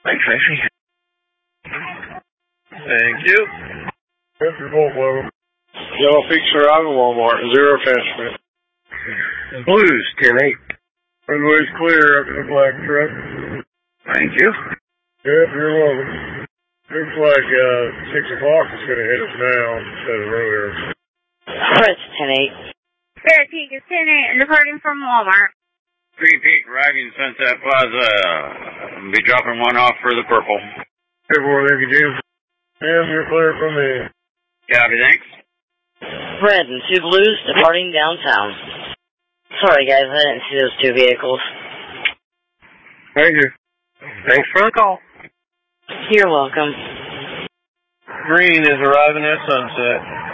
Thanks, Tracy. Thank you. Yep, you're both welcome. Y'all fix your arrive at Walmart. 0 attachment. Blues, 10-8. Runway's clear up to the black truck. Thank you. Yep, you're welcome. Looks like 6 o'clock is going to hit us now instead of earlier. Press 10-8. Bear Peak is 10-8 and departing from Walmart. Green Peak arriving Sunset Plaza. Be dropping one off for the purple. Everyone, thank you, Jim. Ma'am, you're clear from the... Copy, thanks. Red and 2 blues departing downtown. Sorry, guys, I didn't see those 2 vehicles. Thank you. Thanks for the call. You're welcome. Green is arriving at Sunset.